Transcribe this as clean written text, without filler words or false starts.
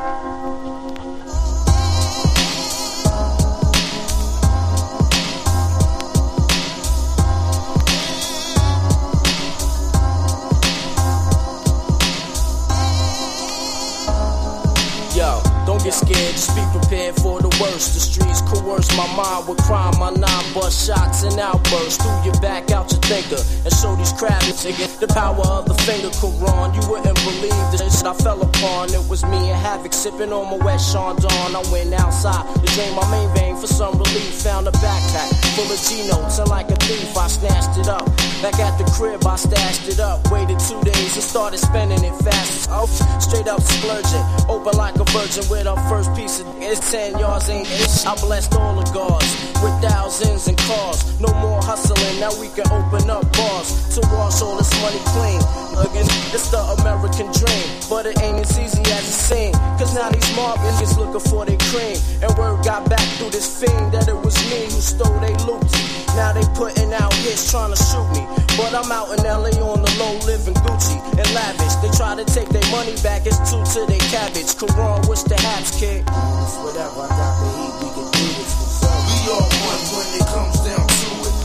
Don't get scared, just be prepared for the worst. The streets coerce my mind with crime. My 9 bust shots and outbursts through your back, out your thinker, and show these crowds the power of the finger. Quran, you wouldn't believe the shit I fell upon. It was me and Havoc sipping on my wet Chandon. I went outside to drain my main vein for some relief. Found a backpack full of G-notes, and like a thief I snatched it up. Back at the crib I stashed it up. Waited 2 days and started spending it fast. Oh, straight up splurging, open like a virgin with our first piece of it's 10 yards ain't ish. I blessed all the guards with thousands and cars. No more hustling, now we can open up bars to wash all this money clean. Again, it's the American dream, but it ain't as easy as it seems. Cause now these mob niggas looking for their cream, and word got back through this fiend that it was me who stole they loot. Now they putting out hits trying to shoot me, but I'm out in LA on the low, living Gucci and lavish. They try to take their money back, it's 2 to their cabbage. Quran, what's the haps, kid? Whatever I got to eat, we can do this. We all one when it comes down to it.